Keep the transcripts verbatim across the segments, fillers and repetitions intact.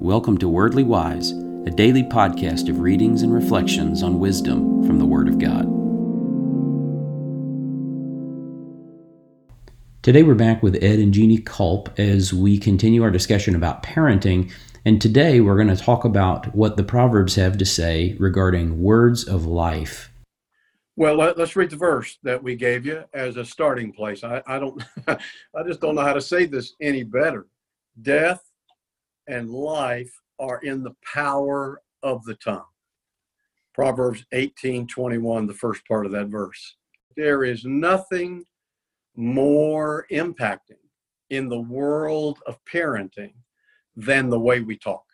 Welcome to Wordly Wise, a daily podcast of readings and reflections on wisdom from the Word of God. Today we're back with Ed and Jeannie Culp as we continue our discussion about parenting, and today we're going to talk about what the Proverbs have to say regarding words of life. Well, let, let's read the verse that we gave you as a starting place. I, I don't, I just don't know how to say this any better. Death and life are in the power of the tongue. Proverbs eighteen twenty-one, the first part of that verse. There is nothing more impacting in the world of parenting than the way we talk.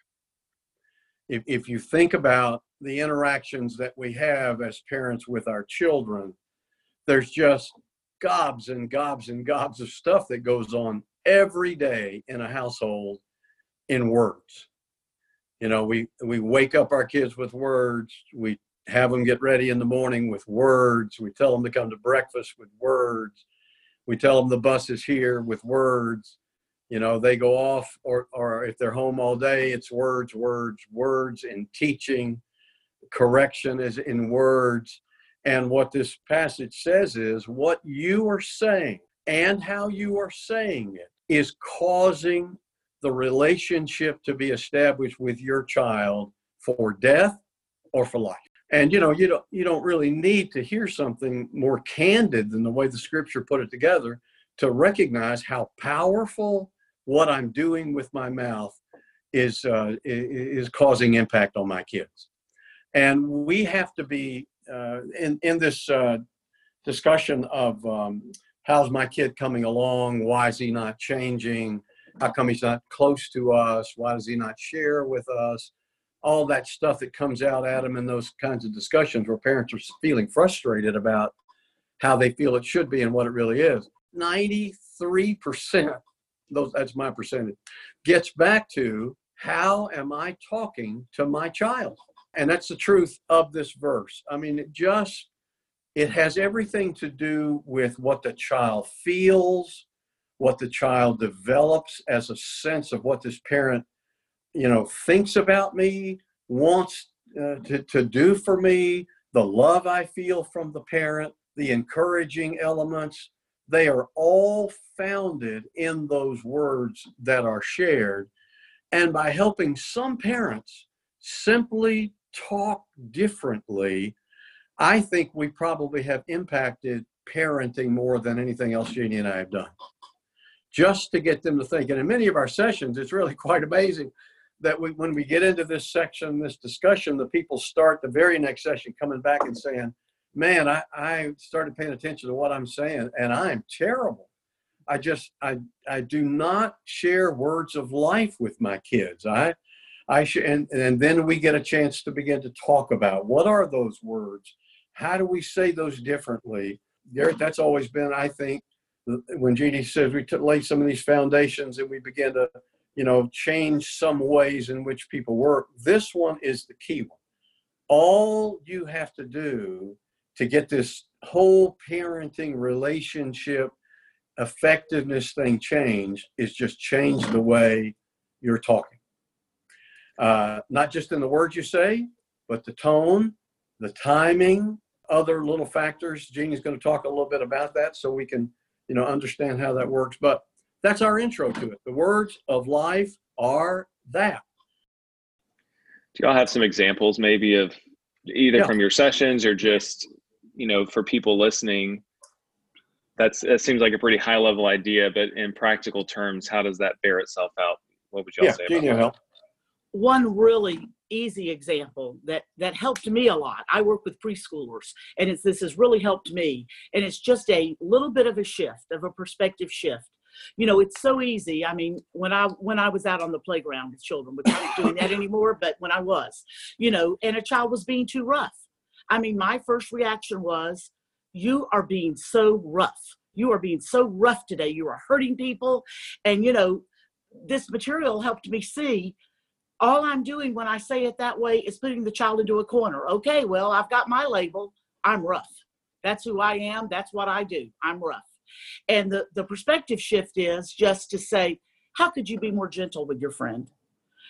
If, if you think about the interactions that we have as parents with our children, there's just gobs and gobs and gobs of stuff that goes on every day in a household in words. You know, we, we wake up our kids with words. We have them get ready in the morning with words. We tell them to come to breakfast with words. We tell them the bus is here with words. You know, they go off, or, or if they're home all day, it's words, words, words in teaching. Correction is in words. And what this passage says is what you are saying and how you are saying it is causing the relationship to be established with your child for death or for life. And, you know, you don't, you don't really need to hear something more candid than the way the scripture put it together to recognize how powerful what I'm doing with my mouth is, uh, is causing impact on my kids. And we have to be uh, in, in this uh, discussion of um, how's my kid coming along? Why is he not changing? How come he's not close to us? Why does he not share with us? All that stuff that comes out at him in those kinds of discussions where parents are feeling frustrated about how they feel it should be and what it really is. ninety-three percent, those, that's my percentage, gets back to how am I talking to my child? And that's the truth of this verse. I mean, it just, it has everything to do with what the child feels, what the child develops as a sense of what this parent, you know, thinks about me, wants uh, to, to do for me, the love I feel from the parent, the encouraging elements. They are all founded in those words that are shared. And by helping some parents simply talk differently, I think we probably have impacted parenting more than anything else Jeannie and I have done. Just to get them to think. And in many of our sessions, it's really quite amazing that we, when we get into this section, this discussion, the people start the very next session coming back and saying, man, I, I started paying attention to what I'm saying, and I'm terrible. I just, I, I do not share words of life with my kids. I, I sh- and, and then we get a chance to begin to talk about what are those words? How do we say those differently? Garrett, that's always been, I think, when Jeannie says we took, lay some of these foundations and we began to, you know, change some ways in which people work. This one is the key one. All you have to do to get this whole parenting relationship effectiveness thing changed is just change the way you're talking. Uh, not just in the words you say, but the tone, the timing, other little factors. Jeannie's going to talk a little bit about that so we can, you know, understand how that works. But that's our intro to it. The words of life are that. Do y'all have some examples maybe of either Yeah. from your sessions or just, you know, for people listening? That's, that seems like a pretty high level idea, but in practical terms, how does that bear itself out? What would y'all Yeah, say Jeannie will about help. that? One really easy example that that helped me a lot. I work with preschoolers, and it's this has really helped me. And it's just a little bit of a shift, of a perspective shift. You know, it's so easy. I mean, when I when I was out on the playground with children, which I'm not doing that anymore, but when I was, you know, and a child was being too rough. I mean, my first reaction was, you are being so rough. You are being so rough today. You are hurting people. And, you know, this material helped me see all I'm doing when I say it that way is putting the child into a corner. Okay, well, I've got my label. I'm rough. That's who I am. That's what I do. I'm rough. And the, the perspective shift is just to say, how could you be more gentle with your friend?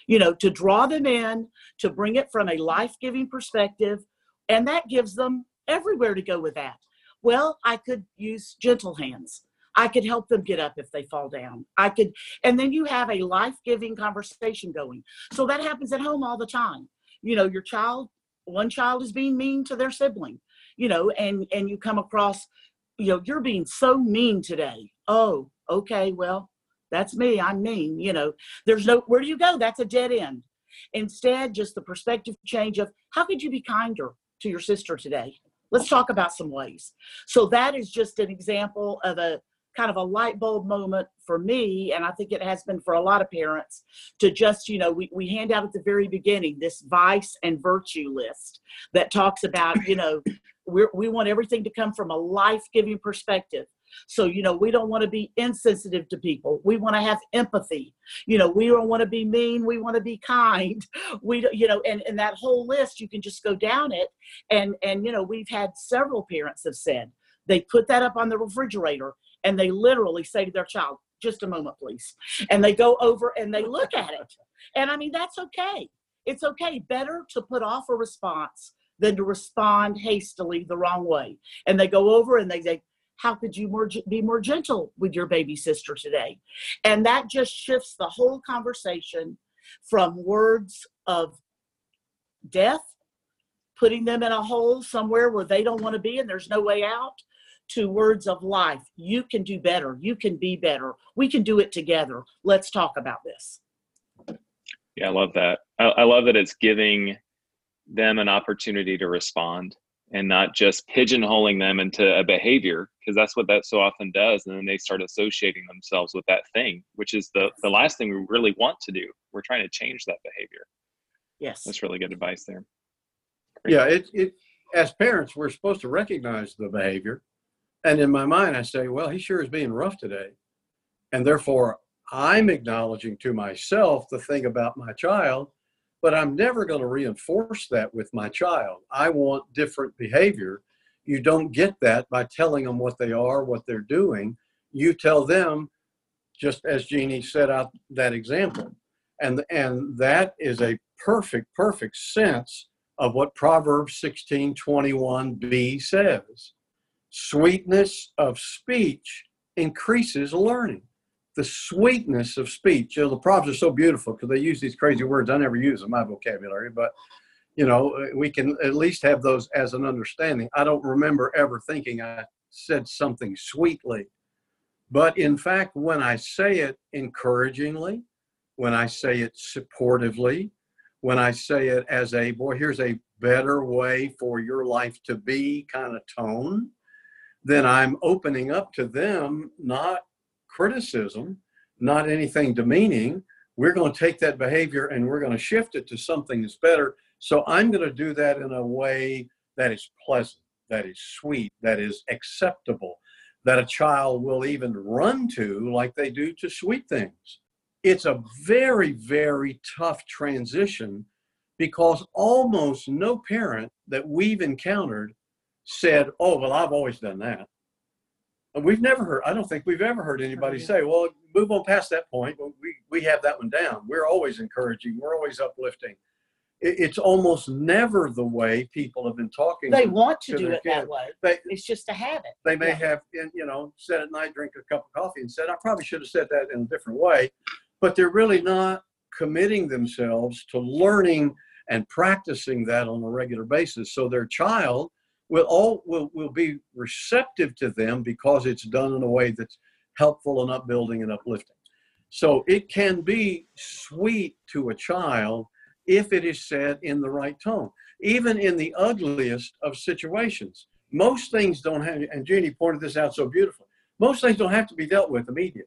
you know, to draw them in, to bring it from a life-giving perspective. And that gives them everywhere to go with that. Well, I could use gentle hands. I could help them get up if they fall down. I could, and then you have a life-giving conversation going. So that happens at home all the time. You know, your child, one child is being mean to their sibling, you know, and, and you come across, you know, you're being so mean today. Oh, okay, well, that's me. I'm mean. You know, there's no, where do you go? That's a dead end. Instead, just the perspective change of how could you be kinder to your sister today? Let's talk about some ways. So that is just an example of a kind of a light bulb moment for me. And I think it has been for a lot of parents to just, you know, we, we hand out at the very beginning this vice and virtue list that talks about, you know, we're, we want everything to come from a life-giving perspective. So, you know, we don't want to be insensitive to people. We want to have empathy. You know, we don't want to be mean. We want to be kind. We, you know, and, and that whole list, you can just go down it. And, and, you know, we've had several parents have said they put that up on the refrigerator and they literally say to their child, just a moment, please. And they go over and they look at it. And I mean, that's okay. It's okay. Better to put off a response than to respond hastily the wrong way. And they go over and they say, how could you more, be more gentle with your baby sister today? And that just shifts the whole conversation from words of death, putting them in a hole somewhere where they don't want to be and there's no way out, to words of life. You can do better. You can be better. We can do it together. Let's talk about this. Yeah, I love that. I, I love that it's giving them an opportunity to respond and not just pigeonholing them into a behavior, because that's what that so often does. And then they start associating themselves with that thing, which is the, the last thing we really want to do. We're trying to change that behavior. Yes. That's really good advice there. Great. Yeah, it, it, as parents, we're supposed to recognize the behavior. And in my mind, I say, well, he sure is being rough today. And therefore, I'm acknowledging to myself the thing about my child, but I'm never going to reinforce that with my child. I want different behavior. You don't get that by telling them what they are, what they're doing. You tell them, just as Jeannie set out that example. And, and that is a perfect, perfect sense of what Proverbs sixteen twenty-one b says. Sweetness of speech increases learning. The sweetness of speech. You know, the Proverbs are so beautiful because they use these crazy words. I never use them in my vocabulary, but, you know, we can at least have those as an understanding. I don't remember ever thinking I said something sweetly. But in fact, when I say it encouragingly, when I say it supportively, when I say it as a, boy, here's a better way for your life to be kind of tone, then I'm opening up to them, not criticism, not anything demeaning. We're going to take that behavior and we're going to shift it to something that's better. So I'm going to do that in a way that is pleasant, that is sweet, that is acceptable, that a child will even run to like they do to sweet things. It's a very, very tough transition because almost no parent that we've encountered said, oh, well, I've always done that. And we've never heard, I don't think we've ever heard anybody say, well, move on past that point. We, we have that one down. We're always encouraging. We're always uplifting. It, it's almost never the way people have been talking. They want to, to do it kids. that way. They, it's just a habit. They may Yeah. have, you know, said at night, drink a cup of coffee and said, I probably should have said that in a different way. But they're really not committing themselves to learning and practicing that on a regular basis. So their child will all will, will be receptive to them because it's done in a way that's helpful and upbuilding and uplifting. So it can be sweet to a child if it is said in the right tone, even in the ugliest of situations. Most things don't have, and Jeannie pointed this out so beautifully, most things don't have to be dealt with immediately.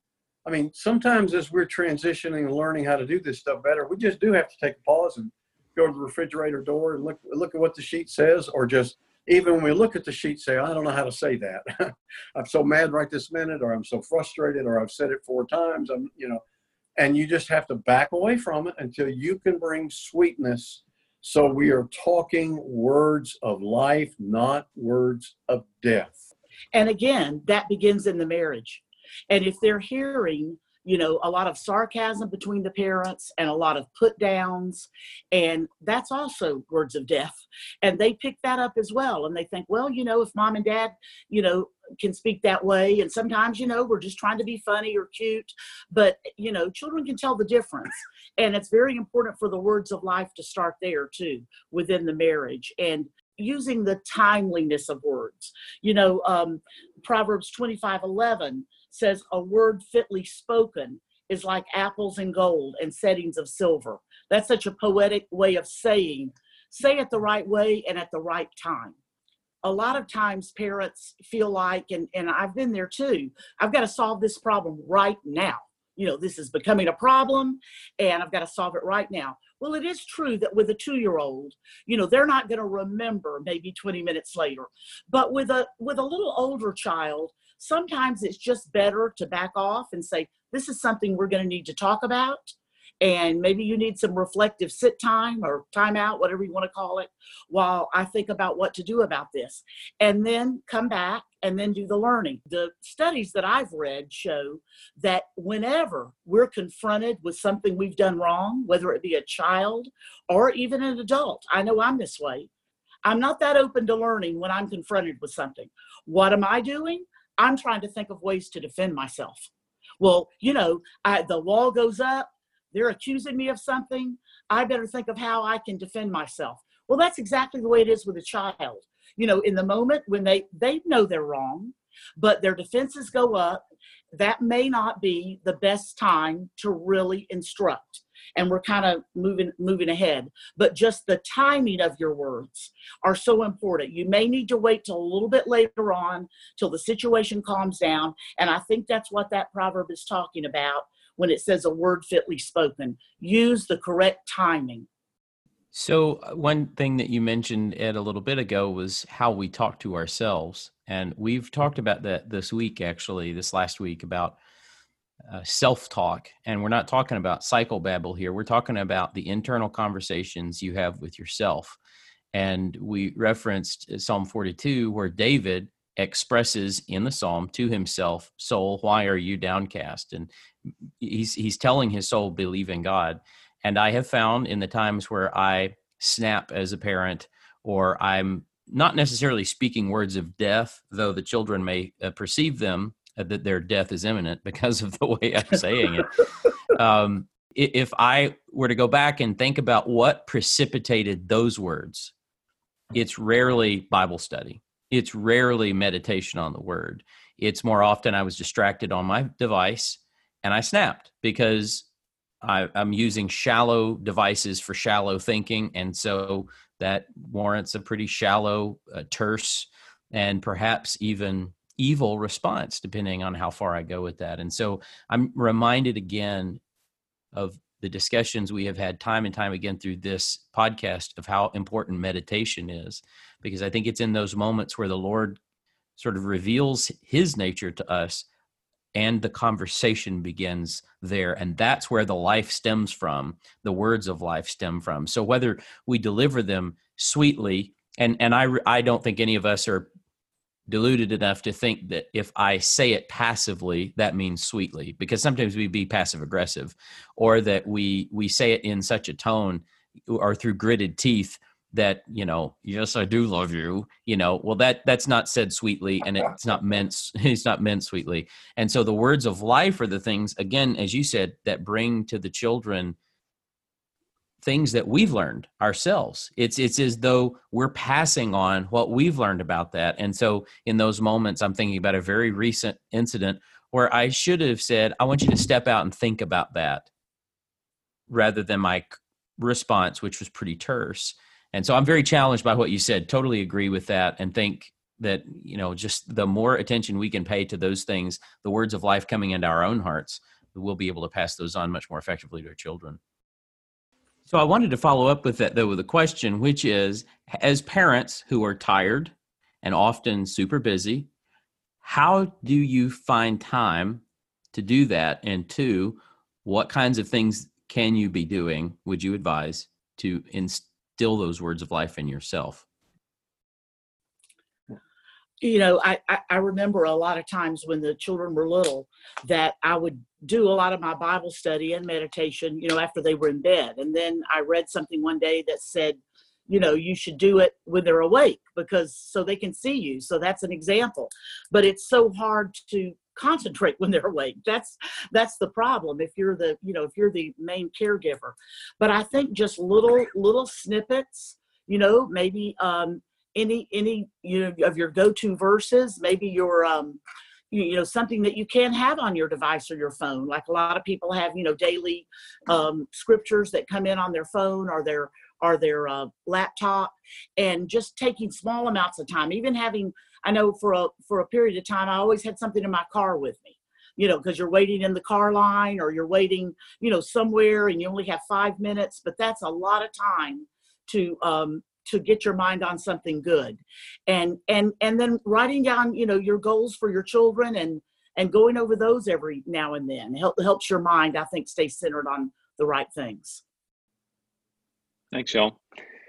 I mean, sometimes as we're transitioning and learning how to do this stuff better, we just do have to take a pause and go to the refrigerator door and look, look at what the sheet says, or just even when we look at the sheet, say, I don't know how to say that. I'm so mad right this minute, or I'm so frustrated, or I've said it four times. I'm, you know, and you just have to back away from it until you can bring sweetness. So we are talking words of life, not words of death. And again, that begins in the marriage. And if they're hearing, you know, a lot of sarcasm between the parents and a lot of put downs. And that's also words of death. And they pick that up as well. And they think, well, you know, if mom and dad, you know, can speak that way. And sometimes, you know, we're just trying to be funny or cute, but, you know, children can tell the difference. And it's very important for the words of life to start there too, within the marriage. And using the timeliness of words. You know, um, Proverbs twenty-five eleven says, a word fitly spoken is like apples and gold and settings of silver. That's such a poetic way of saying, say it the right way and at the right time. A lot of times parents feel like, and, and I've been there too, I've got to solve this problem right now. You know, this is becoming a problem and I've got to solve it right now. Well, it is true that with a two-year-old, you know, they're not going to remember maybe twenty minutes later. But with a with a little older child, sometimes it's just better to back off and say, this is something we're going to need to talk about. And maybe you need some reflective sit time or time out, whatever you want to call it, while I think about what to do about this. And then come back and then do the learning. The studies that I've read show that whenever we're confronted with something we've done wrong, whether it be a child or even an adult, I know I'm this way, I'm not that open to learning when I'm confronted with something. What am I doing? I'm trying to think of ways to defend myself. Well, you know, I, the wall goes up. They're accusing me of something. I better think of how I can defend myself. Well, that's exactly the way it is with a child. You know, in the moment when they, they know they're wrong, but their defenses go up, that may not be the best time to really instruct. And we're kind of moving, moving ahead. But just the timing of your words are so important. You may need to wait till a little bit later on, till the situation calms down. And I think that's what that proverb is talking about when it says a word fitly spoken. Use the correct timing. So one thing that you mentioned, Ed, a little bit ago was how we talk to ourselves. And we've talked about that this week, actually, this last week, about uh, self-talk. And we're not talking about psychobabble here. We're talking about the internal conversations you have with yourself. And we referenced Psalm forty-two, where David expresses in the psalm to himself, soul, why are you downcast? And he's he's telling his soul, believe in God. And I have found in the times where I snap as a parent, or I'm not necessarily speaking words of death, though the children may uh, perceive them, uh, that their death is imminent because of the way I'm saying it. Um, if I were to go back and think about what precipitated those words, it's rarely Bible study. It's rarely meditation on the word. It's more often I was distracted on my device and I snapped because I, I'm using shallow devices for shallow thinking. And so that warrants a pretty shallow, uh, terse, and perhaps even evil response, depending on how far I go with that. And so I'm reminded again of the discussions we have had time and time again through this podcast of how important meditation is, because I think it's in those moments where the Lord sort of reveals his nature to us and the conversation begins there. And that's where the life stems from, the words of life stem from. So whether we deliver them sweetly, and, and I, I don't think any of us are deluded enough to think that if I say it passively, that means sweetly, because sometimes we be passive aggressive, or that we, we say it in such a tone or through gritted teeth that, you know, yes, I do love you, you know, well, that that's not said sweetly, and it's not meant, it's not meant sweetly. And so the words of life are the things, again, as you said, that bring to the children things that we've learned ourselves. It's, it's as though we're passing on what we've learned about that. And so in those moments, I'm thinking about a very recent incident where I should have said, I want you to step out and think about that, rather than my response, which was pretty terse. And so I'm very challenged by what you said. Totally agree with that, and think that, you know, just the more attention we can pay to those things, the words of life coming into our own hearts, we'll be able to pass those on much more effectively to our children. So I wanted to follow up with that, though, with a question, which is, as parents who are tired and often super busy, how do you find time to do that? And two, what kinds of things can you be doing, would you advise, to instill those words of life in yourself? you know, I, I, I remember a lot of times when the children were little that I would do a lot of my Bible study and meditation, you know, after they were in bed. And then I read something one day that said, you know, you should do it when they're awake because so they can see you. So that's an example. But it's so hard to concentrate when they're awake. That's that's the problem if you're the, you know, if you're the main caregiver. But I think just little little snippets, you know, maybe um, any any you know of your go-to verses, maybe your um, you, you know something that you can have on your device or your phone. Like a lot of people have, you know, daily um, scriptures that come in on their phone or their or their uh, laptop, and just taking small amounts of time, even having, I know for a, for a period of time, I always had something in my car with me, you know, because you're waiting in the car line or you're waiting, you know, somewhere and you only have five minutes, but that's a lot of time to, um, to get your mind on something good. And, and, and then writing down, you know, your goals for your children and, and going over those every now and then help, helps your mind, I think, stay centered on the right things. Thanks, y'all.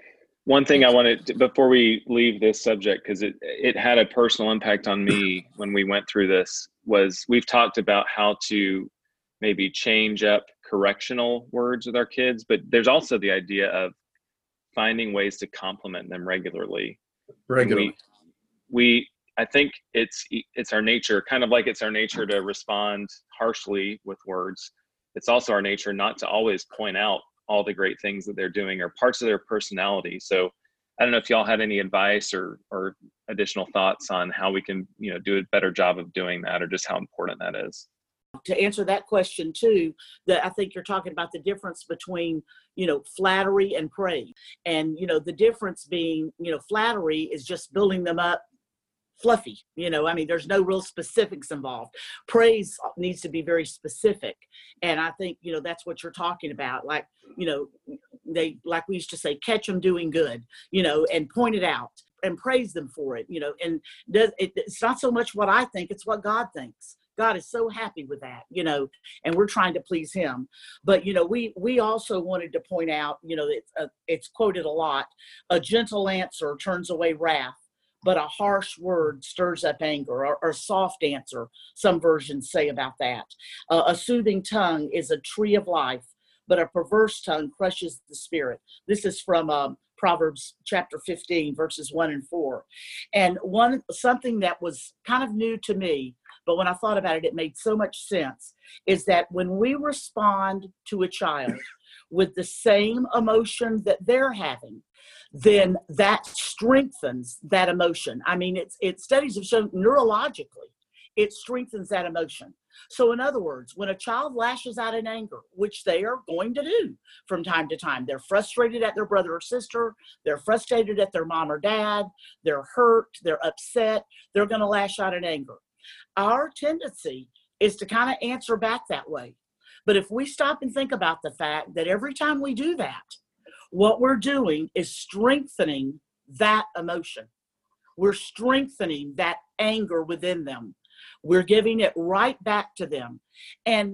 One thing I wanted to, before we leave this subject, because it, it had a personal impact on me when we went through this, was we've talked about how to maybe change up correctional words with our kids, but there's also the idea of finding ways to compliment them regularly. Regularly. We, we, I think it's, it's our nature, kind of like it's our nature to respond harshly with words. It's also our nature not to always point out all the great things that they're doing or parts of their personality. So I don't know if y'all had any advice or or additional thoughts on how we can, you know, do a better job of doing that, or just how important that is. To answer that question too, that I think you're talking about the difference between, you know, flattery and praise. And, you know, the difference being, you know, flattery is just building them up fluffy, you know, I mean, there's no real specifics involved. Praise needs to be very specific. And I think, you know, that's what you're talking about. Like, you know, they, like we used to say, catch them doing good, you know, and point it out and praise them for it, you know, and does, it, it's not so much what I think, it's what God thinks. God is so happy with that, you know, and we're trying to please him. But, you know, we, we also wanted to point out, you know, it's, uh, it's quoted a lot, a gentle answer turns away wrath, but a harsh word stirs up anger, or, or soft answer, some versions say about that. Uh, a soothing tongue is a tree of life, but a perverse tongue crushes the spirit. This is from um, Proverbs chapter fifteen, verses one and four. And one something that was kind of new to me, but when I thought about it, it made so much sense, is that when we respond to a child with the same emotion that they're having, then that strengthens that emotion. I mean, it's, it's studies have shown neurologically, it strengthens that emotion. So in other words, when a child lashes out in anger, which they are going to do from time to time, they're frustrated at their brother or sister, they're frustrated at their mom or dad, they're hurt, they're upset, they're going to lash out in anger. Our tendency is to kind of answer back that way. But if we stop and think about the fact that every time we do that, what we're doing is strengthening that emotion. We're strengthening that anger within them. We're giving it right back to them. And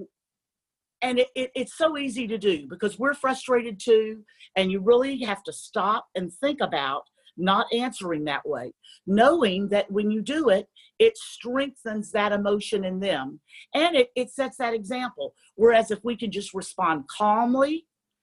and it, it, it's so easy to do because we're frustrated too. And you really have to stop and think about not answering that way, knowing that when you do it, it strengthens that emotion in them. And it, it sets that example. Whereas if we can just respond calmly,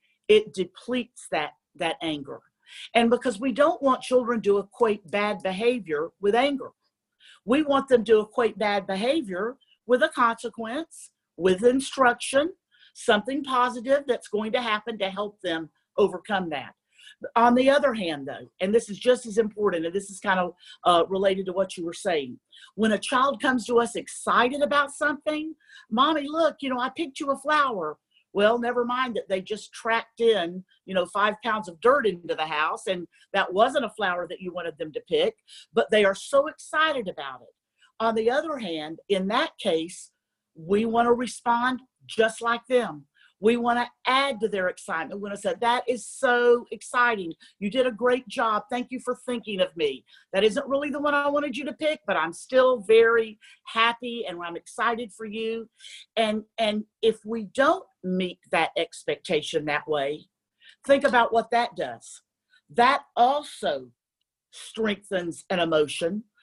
it depletes that, that anger. And because we don't want children to equate bad behavior with anger. We want them to equate bad behavior with a consequence, with instruction, something positive that's going to happen to help them overcome that. On the other hand, though, and this is just as important, and this is kind of uh, related to what you were saying, when a child comes to us excited about something, Mommy, look, you know, I picked you a flower. Well, never mind that they just tracked in, you know, five pounds of dirt into the house, and that wasn't a flower that you wanted them to pick, but they are so excited about it. On the other hand, in that case, we want to respond just like them. We want to add to their excitement. We want to say, that is so exciting. You did a great job. Thank you for thinking of me. That isn't really the one I wanted you to pick, but I'm still very happy and I'm excited for you. And, and if we don't meet that expectation that way, think about what that does. That also strengthens an emotion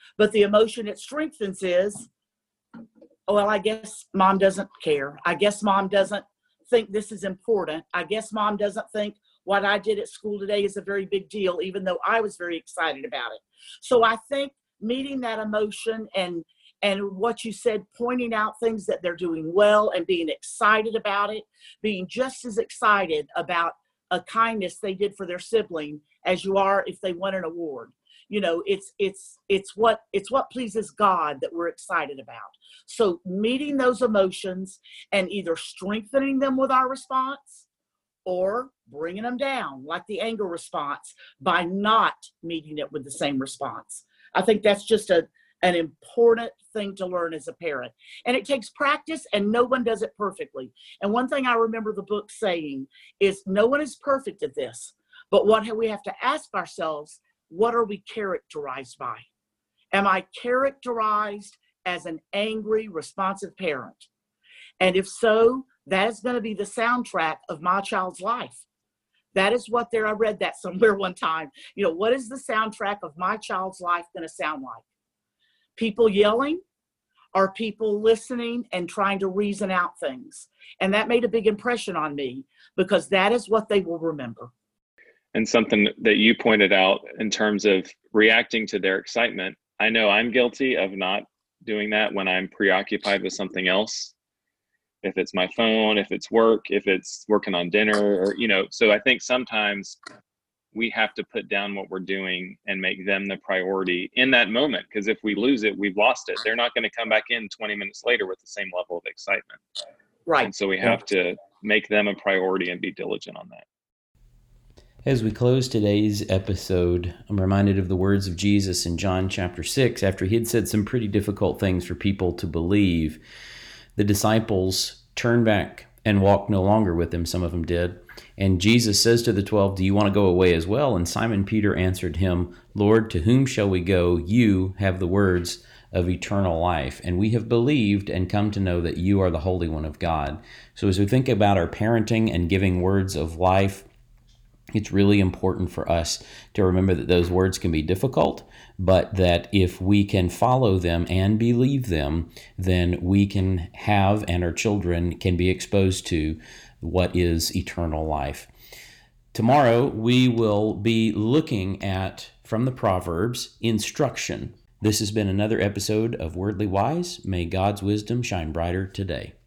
But the emotion it strengthens is, oh, well, I guess mom doesn't care. I guess mom doesn't think this is important. I guess mom doesn't think what I did at school today is a very big deal, even though I was very excited about it. So I think meeting that emotion and and what you said, pointing out things that they're doing well and being excited about it, being just as excited about a kindness they did for their sibling as you are if they won an award. You know, it's it's it's what it's what pleases God that we're excited about. So meeting those emotions and either strengthening them with our response or bringing them down, like the anger response, by not meeting it with the same response. I think that's just a an important thing to learn as a parent. And it takes practice, and no one does it perfectly. And one thing I remember the book saying is no one is perfect at this, but what we have to ask ourselves, what are we characterized by? Am I characterized as an angry, responsive parent? And if so, that is going to be the soundtrack of my child's life. That is what there, I read that somewhere one time. You know, what is the soundtrack of my child's life going to sound like? People yelling, or people listening and trying to reason out things? And that made a big impression on me because that is what they will remember. And something that you pointed out in terms of reacting to their excitement, I know I'm guilty of not doing that when I'm preoccupied with something else. If it's my phone, if it's work, if it's working on dinner, or, you know, so I think sometimes we have to put down what we're doing and make them the priority in that moment. Because if we lose it, we've lost it. They're not going to come back in twenty minutes later with the same level of excitement. Right. And so we have to make them a priority and be diligent on that. As we close today's episode, I'm reminded of the words of Jesus in John chapter six, after he had said some pretty difficult things for people to believe. The disciples turned back and walked no longer with him, some of them did. And Jesus says to the twelve, do you want to go away as well? And Simon Peter answered him, Lord, to whom shall we go? You have the words of eternal life. And we have believed and come to know that you are the Holy One of God. So as we think about our parenting and giving words of life, it's really important for us to remember that those words can be difficult, but that if we can follow them and believe them, then we can have, and our children can be exposed to, what is eternal life. Tomorrow, we will be looking at, from the Proverbs, instruction. This has been another episode of Wordly Wise. May God's wisdom shine brighter today.